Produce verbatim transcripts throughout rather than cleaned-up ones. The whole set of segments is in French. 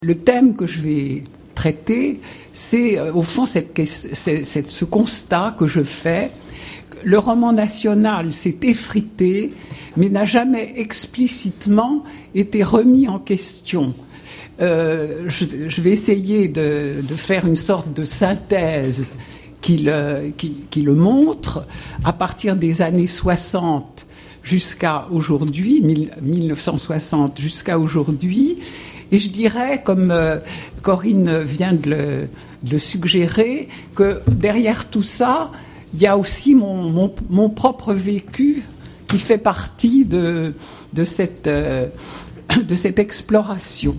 Le thème que je vais traiter, c'est euh, au fond cette, c'est, c'est ce constat que je fais. Le roman national s'est effrité, mais n'a jamais explicitement été remis en question. Euh, je, je vais essayer de, de faire une sorte de synthèse qui le, qui, qui le montre à partir des années soixante jusqu'à aujourd'hui, mille neuf cent soixante jusqu'à aujourd'hui. Et je dirais, comme euh, Corinne vient de le, de le suggérer, que derrière tout ça, il y a aussi mon, mon, mon propre vécu qui fait partie de, de, cette, euh, de cette exploration.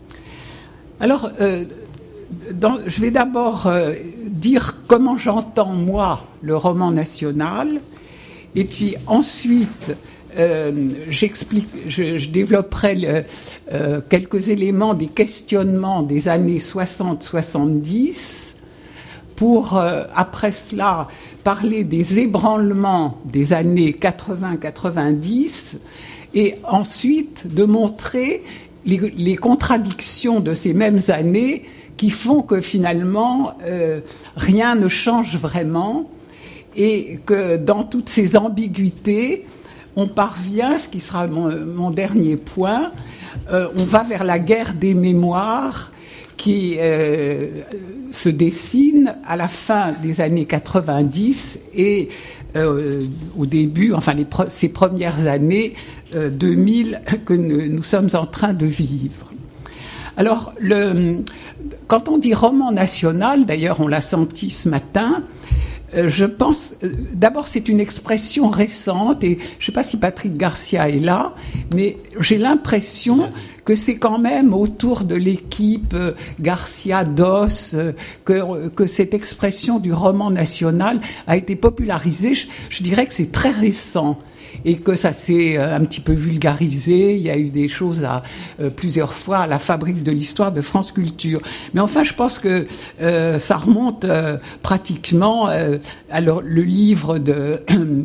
Alors, euh, dans, je vais d'abord euh, dire comment j'entends, moi, le roman national, et puis ensuite... Euh, j'explique, je, je développerai le, euh, quelques éléments des questionnements des années soixante soixante-dix pour, euh, après cela, parler des ébranlements des années quatre-vingts quatre-vingt-dix et ensuite de montrer les, les contradictions de ces mêmes années qui font que finalement euh, rien ne change vraiment et que dans toutes ces ambiguïtés, on parvient, ce qui sera mon, mon dernier point, euh, on va vers la guerre des mémoires qui euh, se dessine à la fin des années quatre-vingt-dix et euh, au début, enfin les pre- ces premières années euh, deux mille que nous, nous sommes en train de vivre. Alors, le, quand on dit roman national, d'ailleurs on l'a senti ce matin, Euh, je pense, euh, d'abord c'est une expression récente et je ne sais pas si Patrick Garcia est là, mais j'ai l'impression que c'est quand même autour de l'équipe euh, Garcia Dos euh, que, que cette expression du roman national a été popularisée. Je, je dirais que c'est très récent et que ça s'est euh, un petit peu vulgarisé. Il y a eu des choses à euh, plusieurs fois à la Fabrique de l'Histoire de France Culture. Mais enfin, je pense que euh, ça remonte euh, pratiquement euh, à le, le livre de,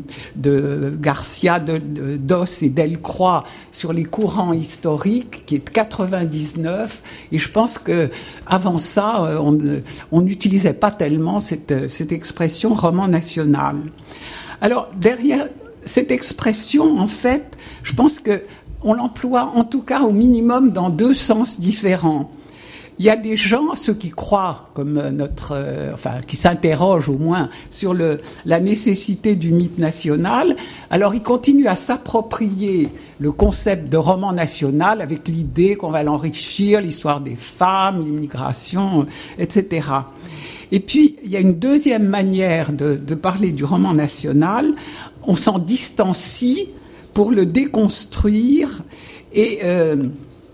de Garcia, de, de Dos et Delcroix sur les courants historiques, qui est de quatre-vingt-dix-neuf. Et je pense que avant ça, euh, on n'utilisait pas tellement cette, cette expression roman national. Alors derrière cette expression, en fait, je pense que on l'emploie en tout cas au minimum dans deux sens différents. Il y a des gens, ceux qui croient, comme notre, euh, enfin, qui s'interrogent au moins sur le, la nécessité du mythe national. Alors, ils continuent à s'approprier le concept de roman national avec l'idée qu'on va l'enrichir, l'histoire des femmes, l'immigration, et cetera. Et puis, il y a une deuxième manière de, de parler du roman national. On s'en distancie pour le déconstruire et, euh,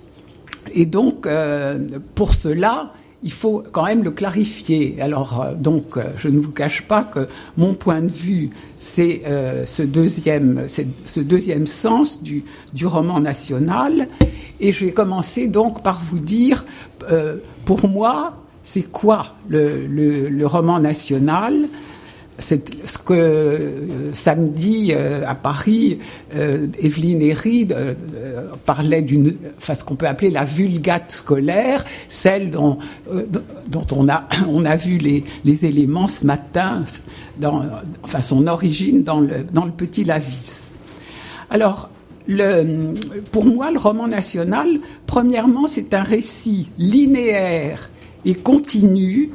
et donc, euh, pour cela, il faut quand même le clarifier. Alors, euh, donc, euh, je ne vous cache pas que mon point de vue, c'est euh, ce deuxième, c'est ce deuxième sens du, du roman national. Et je vais commencer donc par vous dire, euh, pour moi, c'est quoi le, le, le roman national ? C'est ce que euh, samedi euh, à Paris, euh, Evelyne Herry euh, euh, parlait d'une, enfin ce qu'on peut appeler la vulgate scolaire, celle dont, euh, dont on a on a vu les, les éléments ce matin, dans, enfin son origine dans le dans le Petit Lavis. Alors le, pour moi, le roman national, premièrement, c'est un récit linéaire et continu,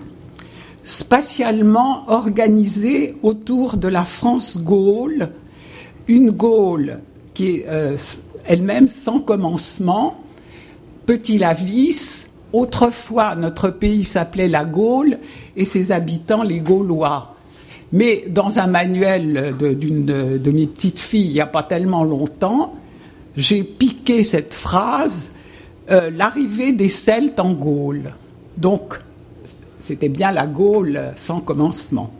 spatialement organisé autour de la France-Gaule, une Gaule qui est euh, elle-même sans commencement, Petit Lavis, autrefois notre pays s'appelait la Gaule et ses habitants les Gaulois. Mais dans un manuel de, d'une de, de mes petites filles, il n'y a pas tellement longtemps, j'ai piqué cette phrase, euh, l'arrivée des Celtes en Gaule. Donc, c'était bien la Gaule sans commencement.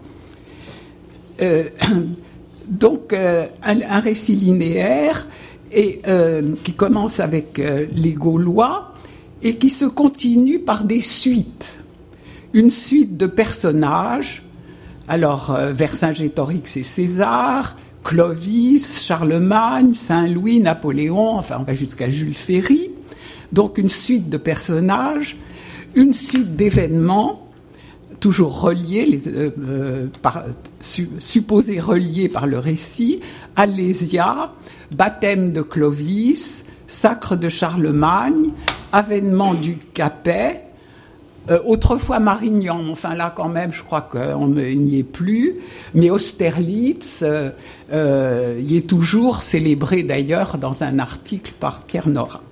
Euh, donc, euh, un, un récit linéaire et, euh, qui commence avec euh, les Gaulois et qui se continue par des suites. Une suite de personnages. Alors, euh, Vercingétorix et César, Clovis, Charlemagne, Saint-Louis, Napoléon, enfin, on va jusqu'à Jules Ferry. Donc une suite de personnages, une suite d'événements, toujours reliés, les, euh, euh, par, su, supposés reliés par le récit, Alésia, baptême de Clovis, sacre de Charlemagne, avènement du Capet, euh, autrefois Marignan, enfin là quand même je crois qu'on n'y est plus, mais Austerlitz euh, euh, y est toujours célébré d'ailleurs dans un article par Pierre Nora.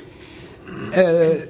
Euh,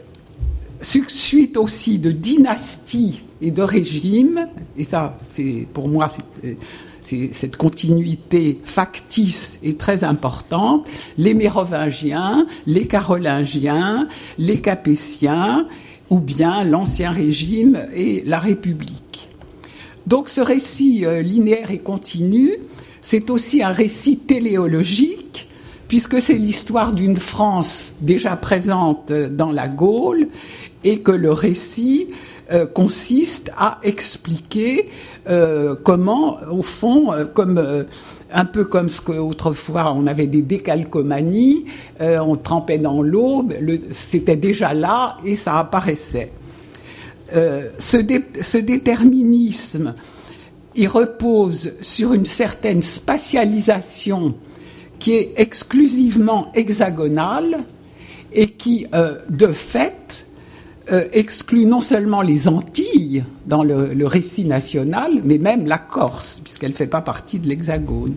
suite aussi de dynasties et de régimes, et ça c'est pour moi c'est, c'est, cette continuité factice est très importante, les Mérovingiens, les Carolingiens, les Capétiens, ou bien l'Ancien Régime et la République. Donc ce récit euh, linéaire et continu, c'est aussi un récit téléologique, puisque c'est l'histoire d'une France déjà présente dans la Gaule, et que le récit euh, consiste à expliquer euh, comment, au fond, euh, comme... Euh, un peu comme ce qu'autrefois on avait des décalcomanies, euh, on trempait dans l'eau, le, c'était déjà là et ça apparaissait. Euh, ce, dé, ce déterminisme, il repose sur une certaine spatialisation qui est exclusivement hexagonale et qui, euh, de fait, euh, exclut non seulement les Antilles dans le, le récit national, mais même la Corse, puisqu'elle ne fait pas partie de l'Hexagone.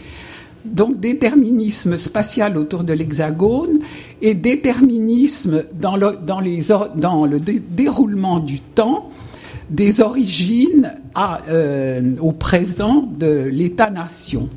Donc déterminisme spatial autour de l'Hexagone et déterminisme dans le, dans les, dans le dé, déroulement du temps des origines à, euh, au présent de l'État-nation.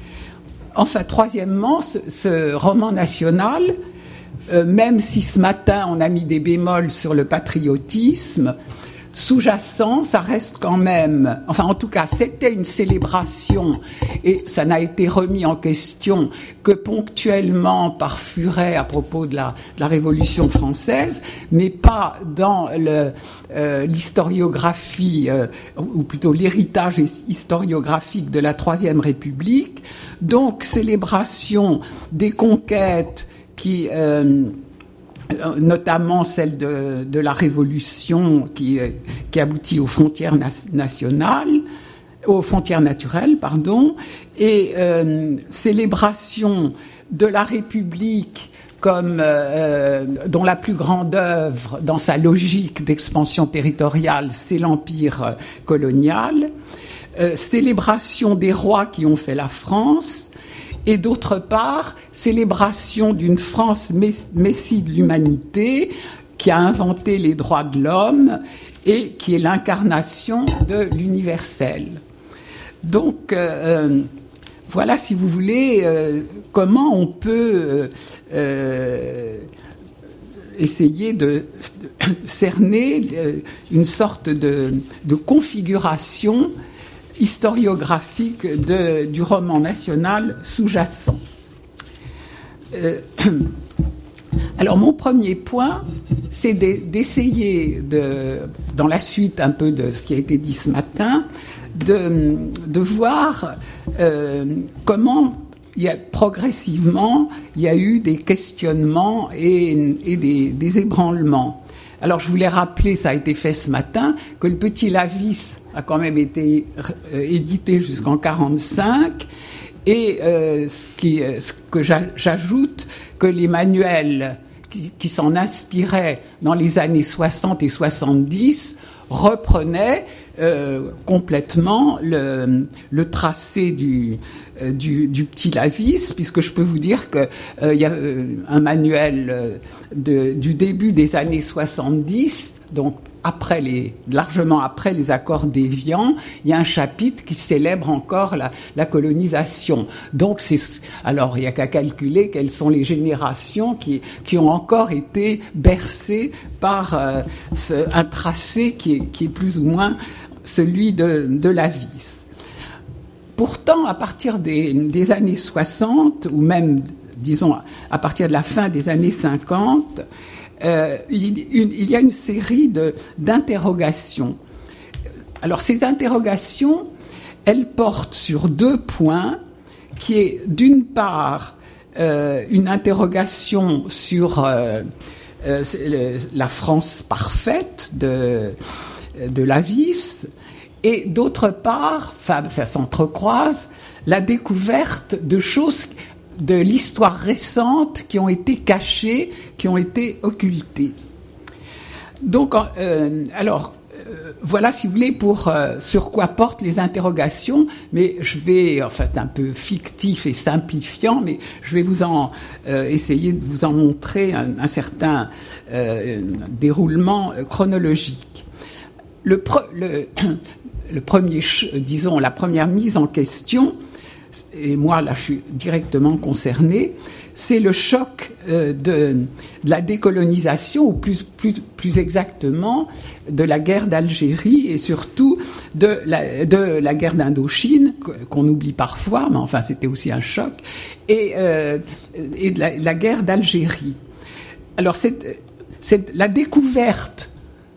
Enfin, troisièmement, ce, ce roman national, Euh, même si ce matin on a mis des bémols sur le patriotisme, sous-jacent, ça reste quand même, enfin en tout cas c'était une célébration et ça n'a été remis en question que ponctuellement par Furet à propos de la, de la Révolution française, mais pas dans le, euh, l'historiographie, euh, ou plutôt l'héritage historiographique de la Troisième République. Donc célébration des conquêtes qui, euh, notamment celle de, de la Révolution qui, qui aboutit aux frontières na- nationales, aux frontières naturelles, pardon, et euh, célébration de la République comme euh, dont la plus grande œuvre dans sa logique d'expansion territoriale, c'est l'empire colonial, euh, célébration des rois qui ont fait la France. Et d'autre part, célébration d'une France messie de l'humanité qui a inventé les droits de l'homme et qui est l'incarnation de l'universel. Donc, euh, voilà, si vous voulez, euh, comment on peut euh, essayer de, de cerner une sorte de, de configuration historiographique de, du roman national sous-jacent. Euh, alors mon premier point, c'est de, d'essayer, de, dans la suite un peu de ce qui a été dit ce matin, de, de voir euh, comment il y a, progressivement il y a eu des questionnements et, et des, des ébranlements. Alors je voulais rappeler, ça a été fait ce matin, que le Petit Lavis a quand même été euh, édité jusqu'en quarante-cinq et euh, ce, qui, ce que j'ajoute, que les manuels qui, qui s'en inspiraient dans les années soixante et soixante-dix reprenaient euh, complètement le, le tracé du, euh, du, du Petit Lavis, puisque je peux vous dire que euh, il y a euh, un manuel de, du début des années soixante-dix, donc après les, largement après les accords d'Évian, il y a un chapitre qui célèbre encore la, la colonisation. Donc c'est, alors il y a qu'à calculer quelles sont les générations qui, qui ont encore été bercées par euh, ce, un tracé qui est, qui est plus ou moins celui de, de Lavis. Pourtant, à partir des, des années soixante, ou même, disons, à partir de la fin des années cinquante, Euh, il, une, il y a une série de, d'interrogations. Alors ces interrogations, elles portent sur deux points, qui est d'une part euh, une interrogation sur euh, euh, le, la France parfaite de, de Lavis, et d'autre part, enfin, ça s'entrecroise, la découverte de choses de l'histoire récente qui ont été cachées, qui ont été occultées. Donc, euh, alors, euh, voilà, si vous voulez, pour euh, sur quoi portent les interrogations, mais je vais, enfin, c'est un peu fictif et simplifiant, mais je vais vous en euh, essayer de vous en montrer un, un certain euh, déroulement chronologique. Le, pre, le, le premier, disons, la première mise en question, et moi là je suis directement concernée, c'est le choc euh, de, de la décolonisation, ou plus, plus, plus exactement de la guerre d'Algérie et surtout de la, de la guerre d'Indochine, qu'on oublie parfois, mais enfin c'était aussi un choc, et, euh, et de la, la guerre d'Algérie. Alors c'est, c'est la découverte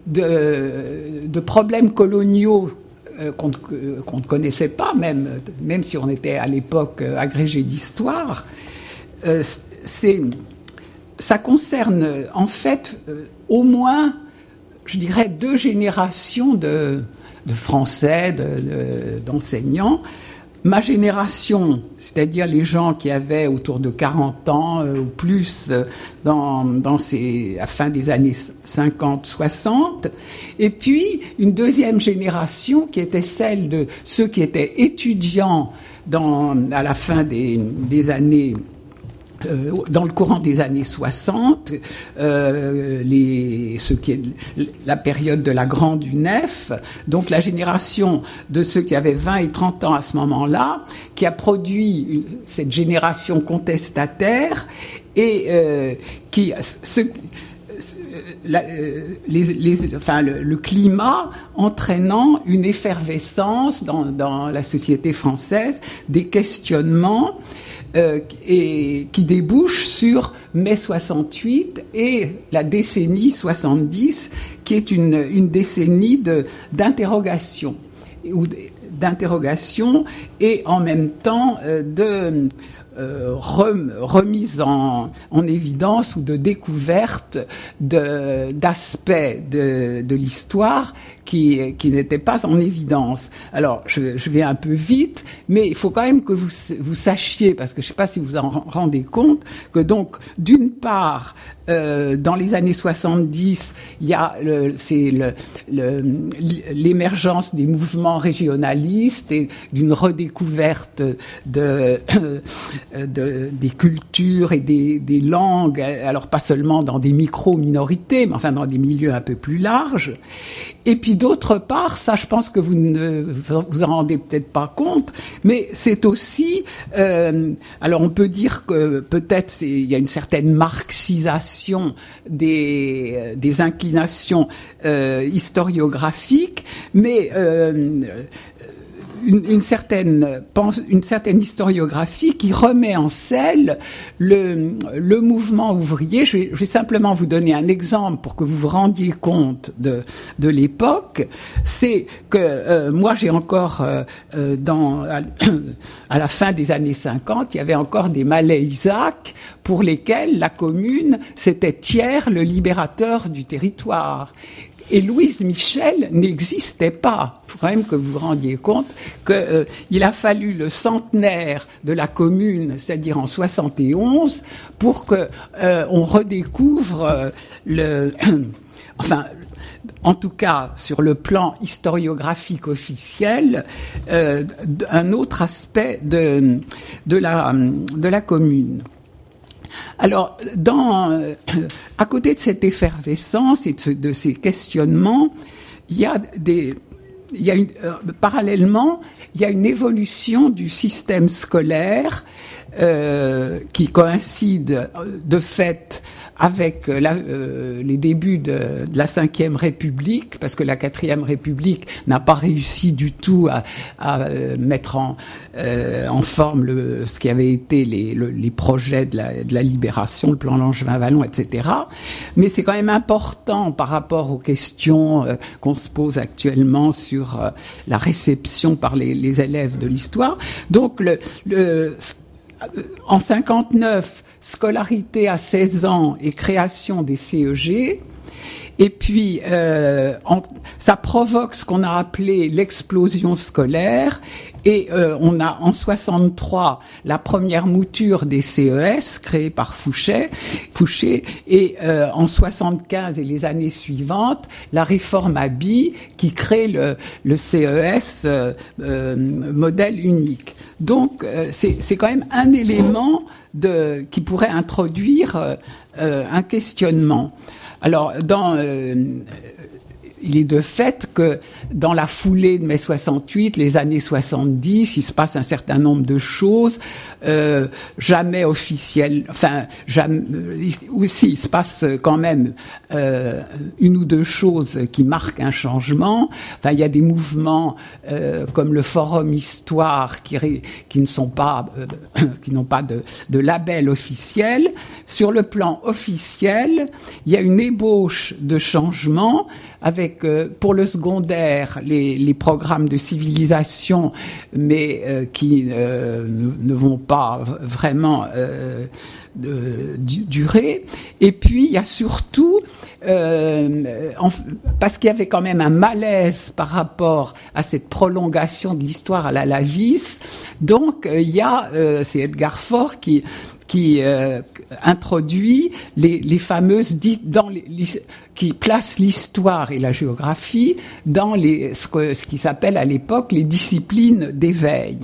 de, de problèmes coloniaux Qu'on, qu'on ne connaissait pas, même, même si on était à l'époque agrégé d'histoire, euh, c'est, ça concerne en fait euh, au moins, je dirais, deux générations de, de Français, de, de, d'enseignants. Ma génération, c'est-à-dire les gens qui avaient autour de quarante ans euh, ou plus euh, dans, dans ces, à la fin des années cinquante soixante, et puis une deuxième génération qui était celle de ceux qui étaient étudiants dans, à la fin des, des années Euh, dans le courant des années soixante, euh, les, ce qui est la période de la Grande U N E F, donc la génération de ceux qui avaient vingt et trente ans à ce moment-là, qui a produit une, cette génération contestataire et euh, qui ce, La, les, les, enfin, le, le climat entraînant une effervescence dans, dans la société française, des questionnements euh, et qui débouchent sur mai soixante-huit et la décennie soixante-dix, qui est une, une décennie de, d'interrogation, ou d'interrogation et en même temps euh, de Euh, remise en, en évidence ou de découverte de, d'aspects de, de l'histoire qui, qui n'étaient pas en évidence. Alors, je, je vais un peu vite, mais il faut quand même que vous, vous sachiez, parce que je ne sais pas si vous en rendez compte, que donc, d'une part, euh, dans les années soixante-dix, il y a le, c'est le, le, l'émergence des mouvements régionalistes et d'une redécouverte de De, des cultures et des, des langues, alors pas seulement dans des micro-minorités, mais enfin dans des milieux un peu plus larges. Et puis d'autre part, ça je pense que vous ne vous en rendez peut-être pas compte, mais c'est aussi, euh, alors on peut dire que peut-être c'est, il y a une certaine marxisation des, des inclinations euh, historiographiques, mais euh, Une, une certaine une certaine historiographie qui remet en selle le le mouvement ouvrier. Je vais, je vais simplement vous donner un exemple pour que vous vous rendiez compte de de l'époque. C'est que euh, moi j'ai encore euh, dans à, à la fin des années cinquante, il y avait encore des Malais-Isaac pour lesquels la commune c'était Thiers le libérateur du territoire. Et Louise Michel n'existait pas. Il faut quand même que vous vous rendiez compte qu'il euh, a fallu le centenaire de la commune, c'est-à-dire en soixante et onze, pour que euh, on redécouvre euh, le, enfin, en tout cas sur le plan historiographique officiel, euh, un autre aspect de de la de la commune. Alors, dans, euh, à côté de cette effervescence et de, ce, de ces questionnements, il y a des, il y a une, euh, parallèlement, il y a une évolution du système scolaire euh, qui coïncide de fait avec la, euh, les débuts de, de la Cinquième République, parce que la Quatrième République n'a pas réussi du tout à, à euh, mettre en, euh, en forme le, ce qui avait été les, le, les projets de la, de la libération, le plan Langevin-Vallon, et cetera. Mais c'est quand même important par rapport aux questions euh, qu'on se pose actuellement sur euh, la réception par les, les élèves de l'histoire. Donc, le, le en cinquante-neuf, scolarité à seize ans et création des C E G. Et puis, euh, en, ça provoque ce qu'on a appelé l'explosion scolaire. Et euh, on a en soixante-trois la première mouture des C E S créée par Fouché, Fouché et euh, en soixante-quinze et les années suivantes la réforme Abi qui crée le, le C E S euh, euh, modèle unique. Donc euh, c'est, c'est quand même un élément de, qui pourrait introduire euh, euh, un questionnement. Alors, dans, euh, il est de fait que dans la foulée de mai soixante-huit, les années soixante-dix, il se passe un certain nombre de choses, euh, jamais officielles, enfin, jamais, aussi, il se passe quand même euh, une ou deux choses qui marquent un changement. Enfin, il y a des mouvements euh, comme le Forum Histoire qui, qui ne sont pas, euh, qui n'ont pas de, de label officiel. Sur le plan officiel, il y a une ébauche de changement avec euh, pour le secondaire les, les programmes de civilisation, mais euh, qui euh, ne, ne vont pas vraiment euh, de, durer. Et puis il y a surtout euh, en, parce qu'il y avait quand même un malaise par rapport à cette prolongation de l'histoire à la Lavis. Donc euh, il y a euh, c'est Edgar Faure qui qui euh, introduit les, les fameuses dans les, les, qui place l'histoire et la géographie dans les ce, que, ce qui s'appelle à l'époque les disciplines d'éveil.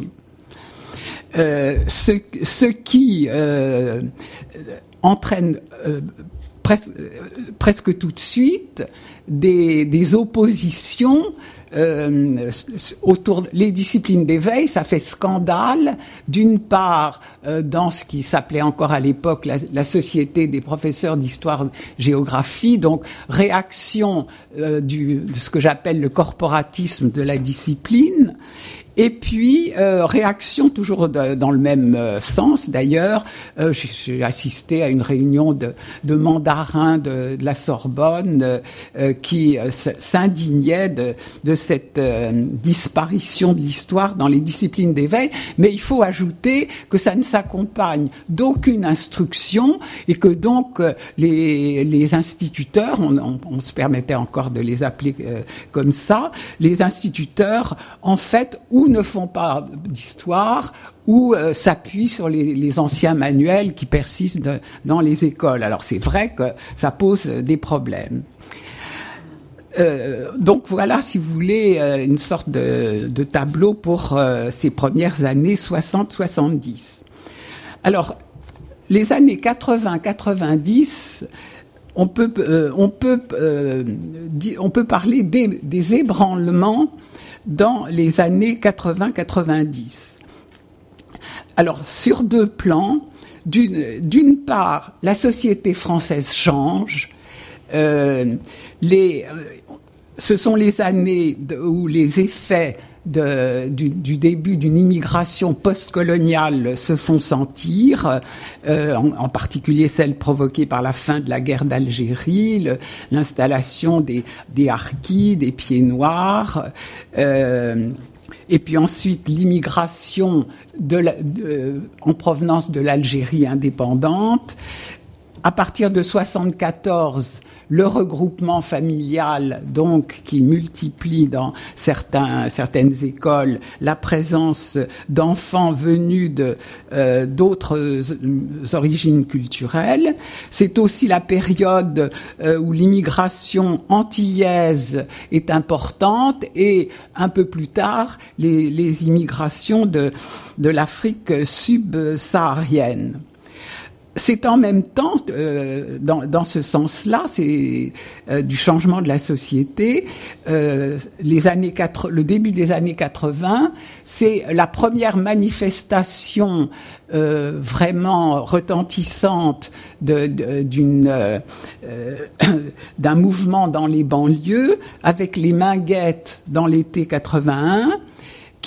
Euh, ce, ce qui euh, entraîne euh, presque, presque tout de suite des, des oppositions Euh, autour les disciplines d'éveil, ça fait scandale d'une part euh, dans ce qui s'appelait encore à l'époque la, la société des professeurs d'histoire-géographie, donc réaction euh, du, de ce que j'appelle le corporatisme de la discipline. Et puis, euh, réaction toujours de, dans le même euh, sens. D'ailleurs, euh, j'ai, j'ai assisté à une réunion de, de mandarins de, de la Sorbonne euh, qui euh, s'indignaient de, de cette euh, disparition de l'histoire dans les disciplines d'éveil. Mais il faut ajouter que ça ne s'accompagne d'aucune instruction et que donc euh, les, les instituteurs, on, on, on se permettait encore de les appeler euh, comme ça, les instituteurs, en fait, ou ne font pas d'histoire ou euh, s'appuient sur les, les anciens manuels qui persistent de, dans les écoles. Alors c'est vrai que ça pose des problèmes. Euh, donc voilà, si vous voulez, euh, une sorte de, de tableau pour euh, ces premières années soixante soixante-dix. Alors, les années quatre-vingts quatre-vingt-dix, on peut, euh, on peut, euh, di- on peut parler des, des ébranlements dans les années quatre-vingts quatre-vingt-dix. Alors, sur deux plans, d'une, d'une part, la société française change. Euh, les, euh, ce sont les années de, où les effets de, du, du début d'une immigration postcoloniale se font sentir, euh, en, en particulier celle provoquée par la fin de la guerre d'Algérie, le, l'installation des, des harkis, des pieds noirs, euh, et puis ensuite l'immigration de la, de, en provenance de l'Algérie indépendante. À partir de soixante-quatorze, le regroupement familial, donc, qui multiplie dans certains, certaines écoles la présence d'enfants venus de, euh, d'autres origines culturelles. C'est aussi la période euh, où l'immigration antillaise est importante et, un peu plus tard, les, les immigrations de, de l'Afrique subsaharienne. C'est en même temps, euh, dans, dans ce sens-là, c'est euh, du changement de la société. Euh, les années quatre, le début des années quatre-vingts, c'est la première manifestation euh, vraiment retentissante de, de, d'une, euh, d'un mouvement dans les banlieues, avec les Minguettes dans l'été quatre-vingt-un.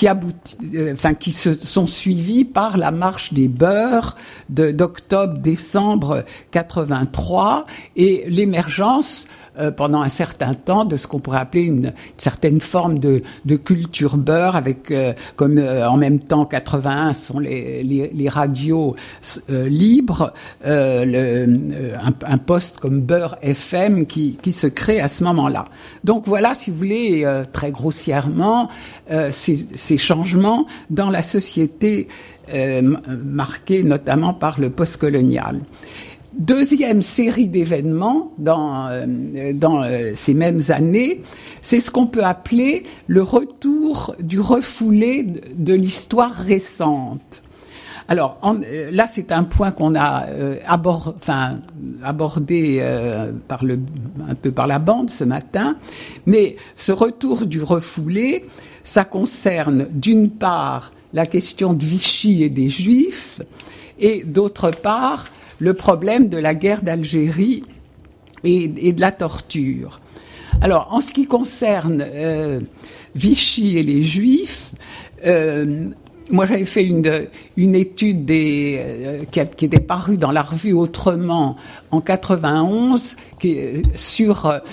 qui aboutit, euh, enfin qui se sont suivis par la marche des beurs de, d'octobre-décembre quatre-vingt-trois et l'émergence Euh, pendant un certain temps de ce qu'on pourrait appeler une, une certaine forme de, de culture beurre, avec euh, comme euh, en même temps quatre-vingt-un sont les, les, les radios euh, libres, euh, le, euh, un, un poste comme Beurre F M qui, qui se crée à ce moment-là. Donc voilà, si vous voulez, euh, très grossièrement, euh, ces, ces changements dans la société euh, marquée notamment par le postcolonial. Deuxième série d'événements dans, euh, dans euh, ces mêmes années, c'est ce qu'on peut appeler le retour du refoulé de, de l'histoire récente. Alors en, euh, là, c'est un point qu'on a euh, abord, enfin, abordé euh, par le, un peu par la bande ce matin, mais ce retour du refoulé, ça concerne d'une part la question de Vichy et des Juifs, et d'autre part le problème de la guerre d'Algérie et, et de la torture. Alors, en ce qui concerne euh, Vichy et les Juifs, euh, moi j'avais fait une, une étude des, euh, qui, a, qui était parue dans la revue Autrement en quatre-vingt-onze qui, sur euh,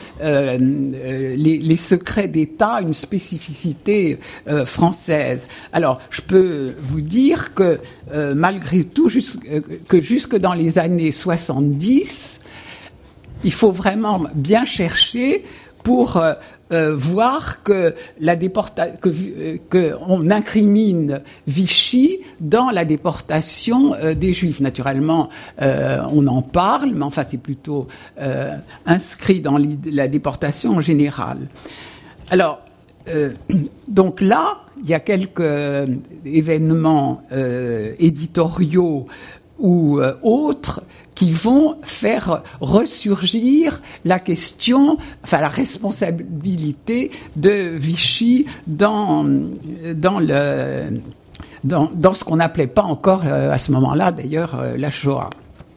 euh, les, les secrets d'État, une spécificité euh, française. Alors, je peux vous dire que euh, malgré tout, jusqu', que jusque dans les années soixante-dix, il faut vraiment bien chercher pour euh, euh, voir que la déporta- que, euh, que on incrimine Vichy dans la déportation euh, des Juifs. Naturellement, euh, on en parle, mais enfin c'est plutôt euh, inscrit dans la déportation en général. Alors, euh, donc là, il y a quelques euh, événements euh, éditoriaux ou euh, autres qui vont faire ressurgir la question, enfin la responsabilité de Vichy dans dans le dans, dans ce qu'on n'appelait pas encore euh, à ce moment-là d'ailleurs euh, la Shoah.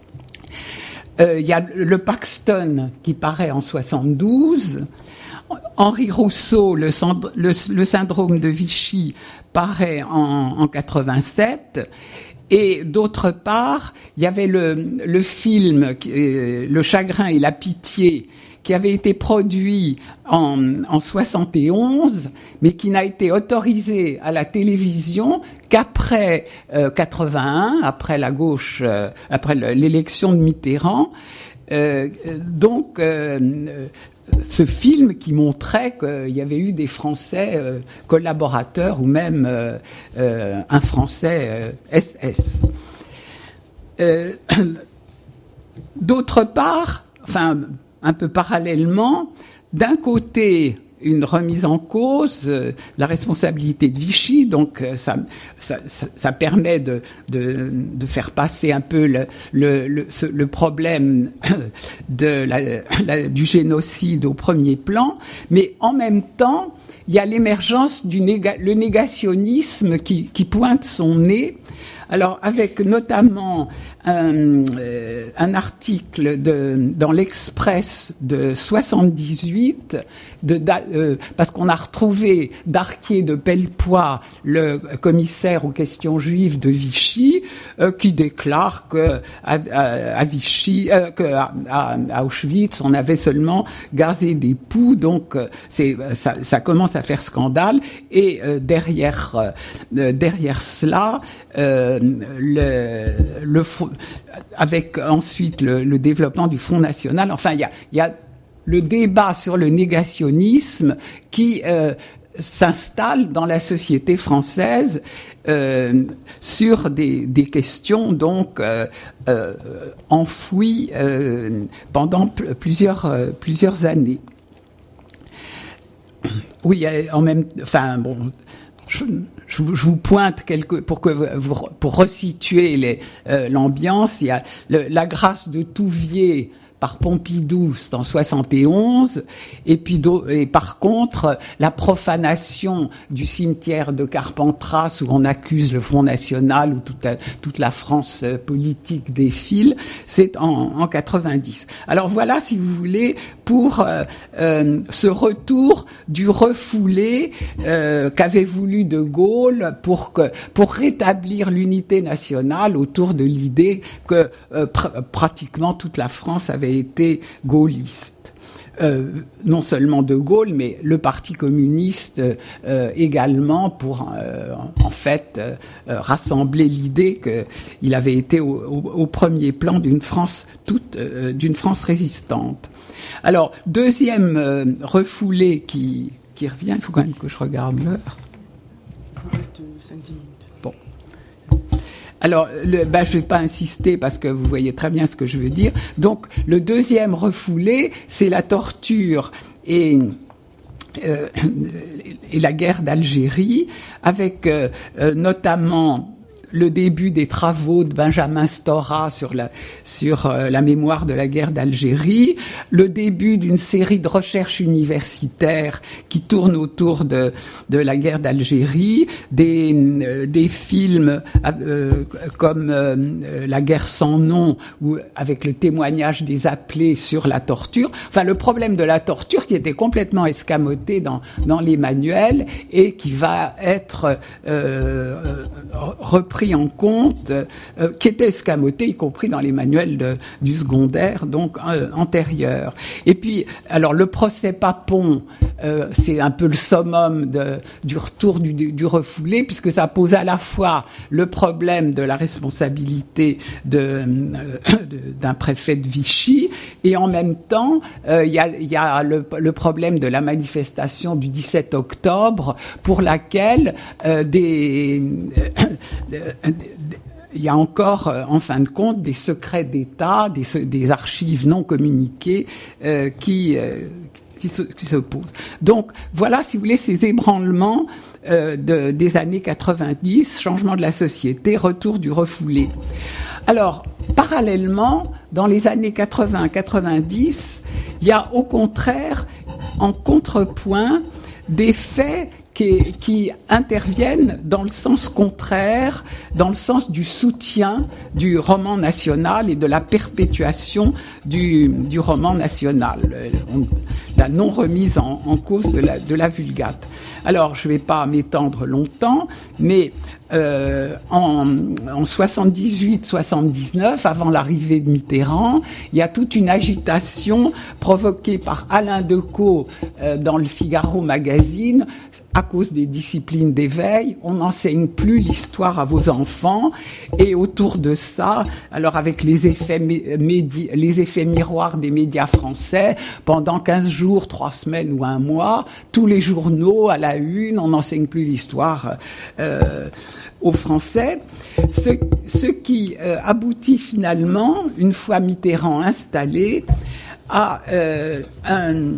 Euh, il y a le Paxton qui paraît en soixante-douze. Henri Rousseau, le, le, le syndrome de Vichy, paraît en, en quatre-vingt-sept. Et d'autre part, il y avait le, le film euh, Le chagrin et la pitié qui avait été produit en, en soixante et onze, mais qui n'a été autorisé à la télévision qu'après euh, quatre-vingt-un, après la gauche, euh, après l'élection de Mitterrand. Euh, donc, euh, ce film qui montrait qu'il y avait eu des Français euh, collaborateurs ou même euh, euh, un Français euh, S S. Euh, d'autre part, enfin un peu parallèlement, d'un côté une remise en cause euh, la responsabilité de Vichy, donc euh, ça, ça, ça, ça permet de, de, de faire passer un peu le, le, le, ce, le problème de la, la, du génocide au premier plan, mais en même temps, il y a l'émergence du néga, le négationnisme qui, qui pointe son nez. Alors, avec notamment un, euh, un article de, dans l'Express de soixante-dix-huit, de, euh, parce qu'on a retrouvé Darquier de Pellepoix, le commissaire aux questions juives de Vichy, euh, qui déclare que à, à, à Vichy, euh, que à, à Auschwitz, on avait seulement gazé des poux, donc c'est ça, ça commence à faire scandale. Et euh, derrière, euh, derrière cela. Euh, le, le avec ensuite le, le développement du Front National. Enfin, il y a, il y a le débat sur le négationnisme qui euh, s'installe dans la société française euh, sur des, des questions donc euh, euh, enfouies euh, pendant p- plusieurs euh, plusieurs années. Oui, en même, enfin bon. Je, je, je vous pointe quelques pour que vous, pour resituer les, euh, l'ambiance. Il y a le, la grâce de Touvier par Pompidou en soixante et onze, et puis et par contre la profanation du cimetière de Carpentras où on accuse le Front National, où toute, toute la France politique défile, c'est en, en quatre-vingt-dix. Alors voilà, si vous voulez, pour euh, euh, ce retour du refoulé euh, qu'avait voulu De Gaulle pour que pour rétablir l'unité nationale autour de l'idée que euh, pr- pratiquement toute la France avait été gaulliste. Euh, non seulement De Gaulle, mais le Parti communiste euh, également, pour euh, en fait euh, rassembler l'idée qu'il avait été au, au, au premier plan d'une France toute, euh, d'une France résistante. Alors deuxième euh, refoulé qui qui revient, il faut quand même que je regarde l'heure. Il vous reste cinq dix minutes. Bon. Alors, le, ben, je vais pas insister parce que vous voyez très bien ce que je veux dire. Donc, le deuxième refoulé, c'est la torture et euh, et la guerre d'Algérie, avec euh, euh, notamment le début des travaux de Benjamin Stora sur la sur euh, la mémoire de la guerre d'Algérie, le début d'une série de recherches universitaires qui tournent autour de de la guerre d'Algérie, des euh, des films euh, comme euh, La guerre sans nom, ou avec le témoignage des appelés sur la torture. Enfin, le problème de la torture qui était complètement escamoté dans dans les manuels et qui va être euh, repris en compte, euh, qui était escamoté, y compris dans les manuels de, du secondaire, donc euh, antérieur. Et puis, alors le procès Papon, euh, c'est un peu le summum de, du retour du, du, du refoulé, puisque ça pose à la fois le problème de la responsabilité de, euh, de, d'un préfet de Vichy, et en même temps, il euh, y a, y a le, le problème de la manifestation du dix-sept octobre, pour laquelle euh, des euh, il y a encore, en fin de compte, des secrets d'État, des, des archives non communiquées euh, qui, euh, qui, se, qui se posent. Donc, voilà, si vous voulez, ces ébranlements euh, de, des années quatre-vingt-dix, changement de la société, retour du refoulé. Alors, parallèlement, dans les années quatre-vingts quatre-vingt-dix, il y a au contraire, en contrepoint, des faits Qui, qui interviennent dans le sens contraire, dans le sens du soutien du roman national et de la perpétuation du, du roman national, on, la non remise en, en cause de la, de la Vulgate. Alors, je ne vais pas m'étendre longtemps, mais euh, en, en soixante-dix-huit soixante-dix-neuf, avant l'arrivée de Mitterrand, il y a toute une agitation provoquée par Alain Decaux euh, dans le Figaro magazine. À cause des disciplines d'éveil, on n'enseigne plus l'histoire à vos enfants, et autour de ça, alors avec les effets médi- les effets miroirs des médias français, pendant quinze jours, trois semaines ou un mois, tous les journaux à la une, on n'enseigne plus l'histoire euh, aux Français, ce, ce qui euh, aboutit finalement, une fois Mitterrand installé, à euh, un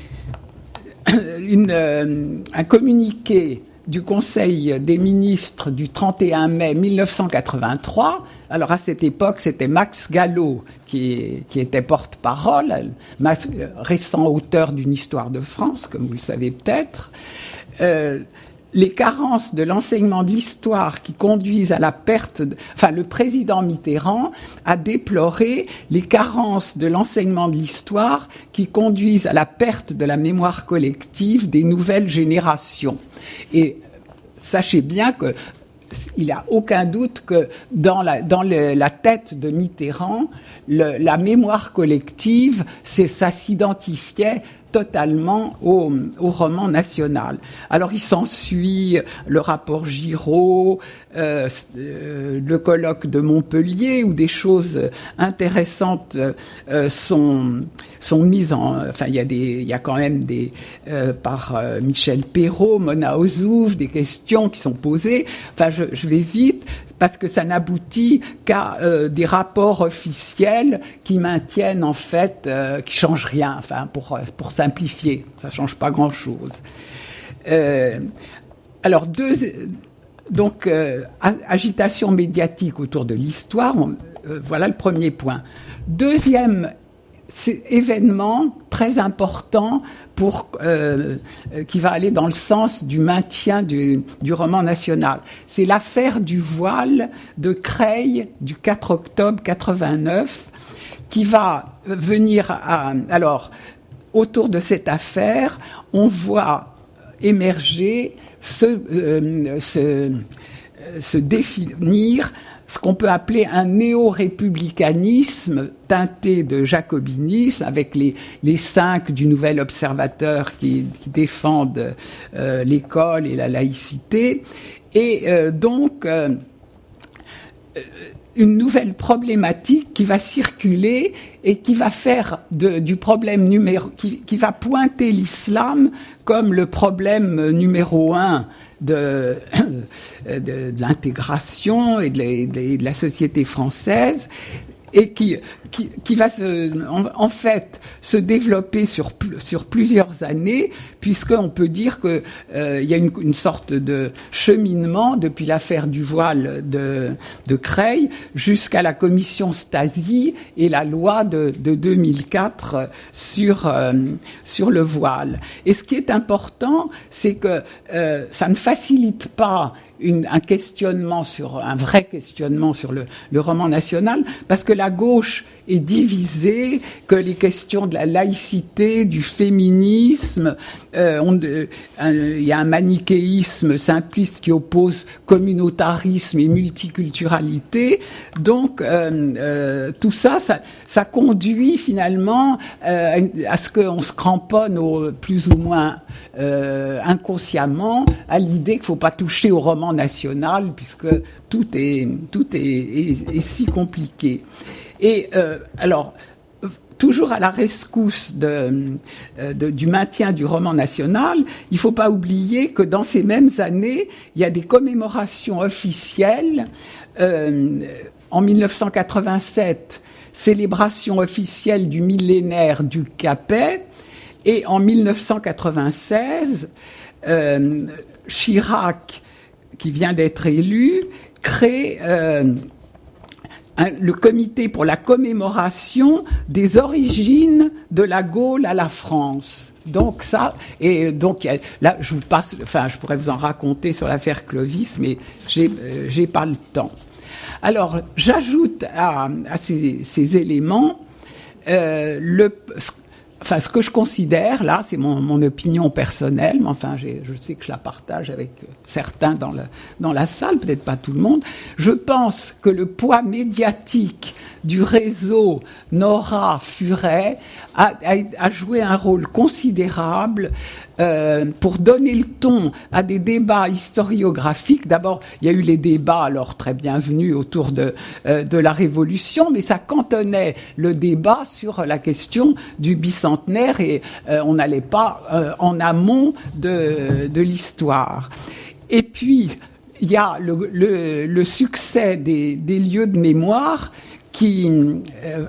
Une, euh, un communiqué du Conseil des ministres du trente et un mai mille neuf cent quatre-vingt-trois. Alors à cette époque, c'était Max Gallo qui, qui était porte-parole, Max, récent auteur d'une histoire de France, comme vous le savez peut-être. Euh, les carences de l'enseignement de l'histoire qui conduisent à la perte de, enfin, le président Mitterrand a déploré les carences de l'enseignement de l'histoire qui conduisent à la perte de la mémoire collective des nouvelles générations. Et sachez bien que il n'y a aucun doute que dans la, dans le, la tête de Mitterrand, le, la mémoire collective, c'est, ça s'identifiait totalement au, au roman national. Alors il s'ensuit le rapport Giraud, euh, euh, le colloque de Montpellier, où des choses intéressantes euh, sont sont mises en. Enfin, il y a des, il y a quand même des euh, par euh, Michel Perrault, Mona Ozouf, des questions qui sont posées. Enfin, je, je vais vite parce que ça n'aboutit qu'à euh, des rapports officiels qui maintiennent en fait, euh, qui changent rien. Enfin, pour pour simplifier, ça change pas grand-chose. Euh, alors deux, donc euh, agitation médiatique autour de l'histoire. On, euh, voilà le premier point. Deuxième c'est événement très important pour euh, qui va aller dans le sens du maintien du, du roman national. C'est l'affaire du voile de Creil du quatre octobre quatre-vingt-neuf qui va venir à... Alors, autour de cette affaire, on voit émerger, se, euh, se, se définir ce qu'on peut appeler un néo-républicanisme teinté de jacobinisme, avec les, les cinq du Nouvel Observateur qui, qui défendent euh, l'école et la laïcité. Et euh, donc, euh, une nouvelle problématique qui va circuler et qui va faire de, du problème numéro, qui, qui va pointer l'islam comme le problème numéro un de, de, de l'intégration et de la, de, de la société française, et qui, qui, qui va se, en, en fait se développer sur, sur plusieurs années, puisqu'on peut dire que euh, il y a une, une sorte de cheminement depuis l'affaire du voile de, de Creil jusqu'à la commission Stasi et la loi de, de deux mille quatre sur, euh, sur le voile. Et ce qui est important, c'est que euh, ça ne facilite pas Une, un questionnement sur un vrai questionnement sur le, le roman national, parce que la gauche est divisée, que les questions de la laïcité, du féminisme, euh, on, euh, un, il y a un manichéisme simpliste qui oppose communautarisme et multiculturalité. Donc euh, euh, tout ça, ça, ça conduit finalement euh, à ce qu'on se cramponne au, plus ou moins euh, inconsciemment à l'idée qu'il ne faut pas toucher au roman national, puisque tout est tout est, est, est si compliqué. Et euh, alors, toujours à la rescousse de, de, du maintien du roman national, il ne faut pas oublier que dans ces mêmes années, il y a des commémorations officielles. Euh, en dix-neuf cent quatre-vingt-sept, célébration officielle du millénaire du Capet, et en dix-neuf cent quatre-vingt-seize, euh, Chirac, qui vient d'être élu, crée euh, un, le comité pour la commémoration des origines de la Gaule à la France. Donc ça, et donc là, je vous passe, enfin, je pourrais vous en raconter sur l'affaire Clovis, mais j'ai, euh, j'ai pas le temps. Alors, j'ajoute à, à ces, ces éléments euh, le Enfin, ce que je considère, là, c'est mon, mon opinion personnelle, mais enfin, j'ai, je sais que je la partage avec certains dans, le, dans la salle, peut-être pas tout le monde. Je pense que le poids médiatique du réseau Nora-Furet a, a, a joué un rôle considérable euh, pour donner le ton à des débats historiographiques. D'abord, il y a eu les débats, alors très bienvenus, autour de, euh, de la Révolution, mais ça cantonnait le débat sur la question du bicentenaire et euh, on n'allait pas euh, en amont de, de l'histoire. Et puis, il y a le, le, le succès des, des lieux de mémoire qui euh,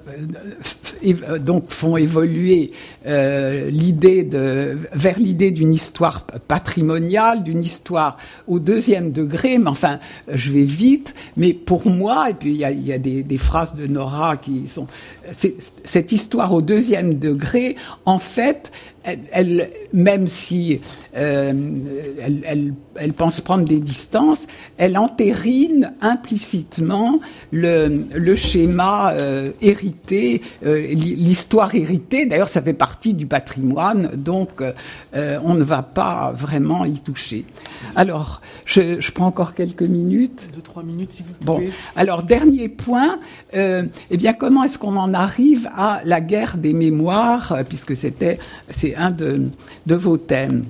euh, donc font évoluer euh, l'idée de vers l'idée d'une histoire patrimoniale, d'une histoire au deuxième degré. Mais enfin, je vais vite. Mais pour moi, et puis il y a, il y a des, des phrases de Nora qui sont c'est, cette histoire au deuxième degré, en fait. Elle, elle, même si euh, elle, elle, elle pense prendre des distances, elle entérine implicitement le, le schéma euh, hérité, euh, l'histoire héritée. D'ailleurs, ça fait partie du patrimoine, donc euh, on ne va pas vraiment y toucher. Alors, je, je prends encore quelques minutes. Deux, trois minutes, si vous pouvez. Bon, alors dernier point. Euh, eh bien, comment est-ce qu'on en arrive à la guerre des mémoires, puisque c'était c'est un de, de vos thèmes.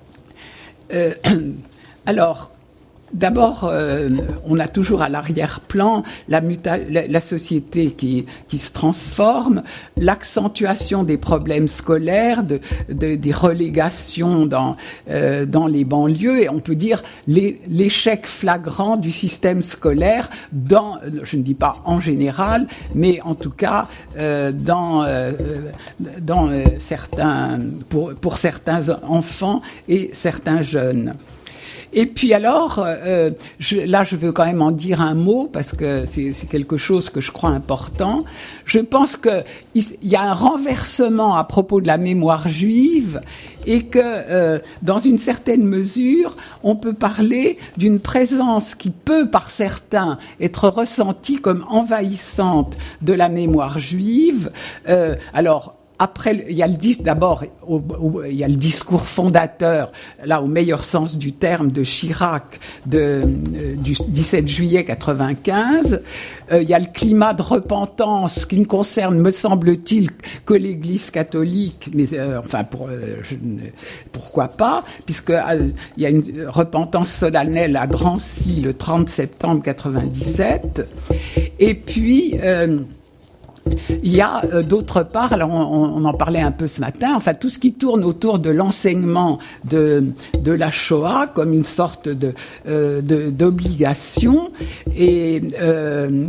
Euh, alors, d'abord, euh, on a toujours à l'arrière-plan la, muta- la, la société qui, qui se transforme, l'accentuation des problèmes scolaires, de, de, des relégations dans, euh, dans les banlieues, et on peut dire les, l'échec flagrant du système scolaire, dans, je ne dis pas en général, mais en tout cas euh, dans, euh, dans euh, certains, pour, pour certains enfants et certains jeunes. Et puis alors, euh, je, là, je veux quand même en dire un mot parce que c'est, c'est quelque chose que je crois important. Je pense que il y a un renversement à propos de la mémoire juive et que, euh, dans une certaine mesure, on peut parler d'une présence qui peut, par certains, être ressentie comme envahissante de la mémoire juive. Euh, alors. Après, il y a le dis, d'abord, au, au, il y a le discours fondateur, là, au meilleur sens du terme, de Chirac, de, euh, du dix-sept juillet quatre-vingt-quinze. Euh, il y a le climat de repentance qui ne concerne, me semble-t-il, que l'Église catholique, mais euh, enfin, pour, euh, je, pourquoi pas, puisque euh, il y a une repentance solennelle à Drancy le trente septembre quatre-vingt-dix-sept. Et puis. Euh, Il y a euh, d'autre part, alors on, on en parlait un peu ce matin, enfin tout ce qui tourne autour de l'enseignement de, de la Shoah comme une sorte de, euh, de d'obligation et euh,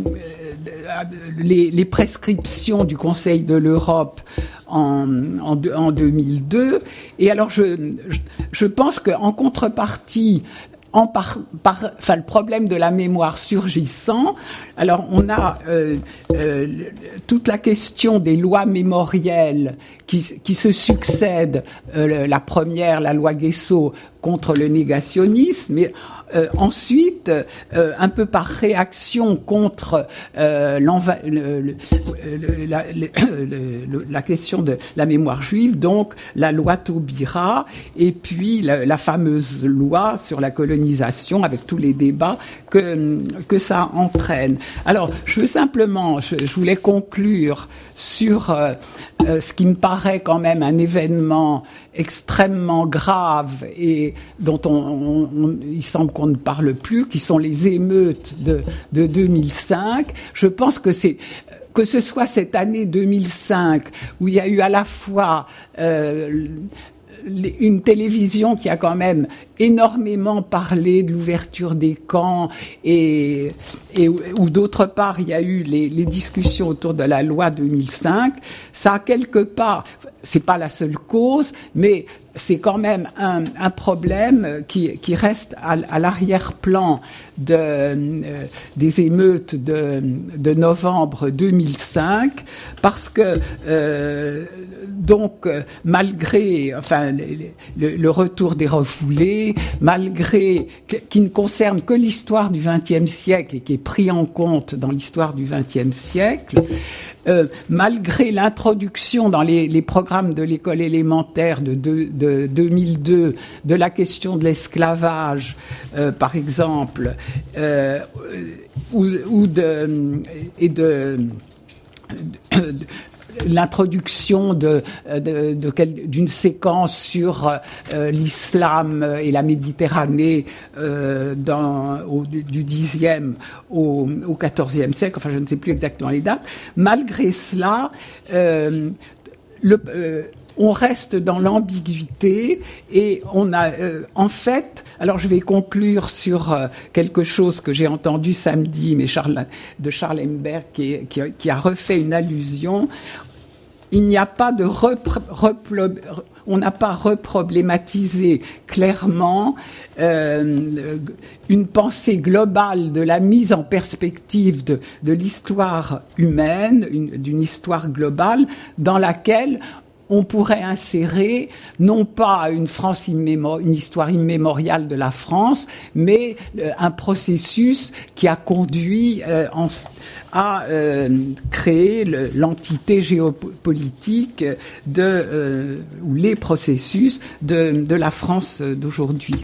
les, les prescriptions du Conseil de l'Europe en, en, en deux mille deux. Et alors je, je pense qu'en contrepartie, En par, par, enfin, le problème de la mémoire surgissant, alors on a euh, euh, toute la question des lois mémorielles qui, qui se succèdent. Euh, la première, la loi Guesso, contre le négationnisme, mais euh, ensuite, euh, un peu par réaction contre euh, le, le, le, la, le, la question de la mémoire juive, donc la loi Taubira, et puis la, la fameuse loi sur la colonisation, avec tous les débats que, que ça entraîne. Alors, je veux simplement, je, je voulais conclure sur euh, euh, ce qui me paraît quand même un événement extrêmement grave et dont on, on, on, il semble qu'on ne parle plus, qui sont les émeutes de, de deux mille cinq. Je pense que c'est que ce soit cette année deux mille cinq où il y a eu à la fois euh, une télévision qui a quand même énormément parlé de l'ouverture des camps et, et où d'autre part il y a eu les, les discussions autour de la loi deux mille cinq, ça a quelque part, c'est pas la seule cause, mais c'est quand même un, un problème qui, qui reste à, à l'arrière-plan de, euh, des émeutes de, de novembre deux mille cinq, parce que euh, donc malgré enfin le, le retour des refoulés, malgré que, qui ne concerne que l'histoire du vingtième siècle et qui est pris en compte dans l'histoire du vingtième siècle. Euh, malgré l'introduction dans les, les programmes de l'école élémentaire de, de, de deux mille deux de la question de l'esclavage, euh, par exemple, euh, ou, ou de et de, de l'introduction de, de, de, de, d'une séquence sur euh, l'islam et la Méditerranée euh, dans, au, du dixième au, au quatorzième siècle, enfin je ne sais plus exactement les dates. Malgré cela, euh, le, euh, on reste dans l'ambiguïté et on a euh, en fait, alors je vais conclure sur euh, quelque chose que j'ai entendu samedi, mais Charles, de Charles Emberg qui, qui, qui a refait une allusion. Il n'y a pas de repro, repro, on n'a pas reproblématisé clairement euh, une pensée globale de la mise en perspective de, de l'histoire humaine, une, d'une histoire globale dans laquelle on pourrait insérer non pas une France immémor- une histoire immémoriale de la France, mais euh, un processus qui a conduit euh, en, à euh, créer le, l'entité géopolitique de euh, ou les processus de, de la France d'aujourd'hui.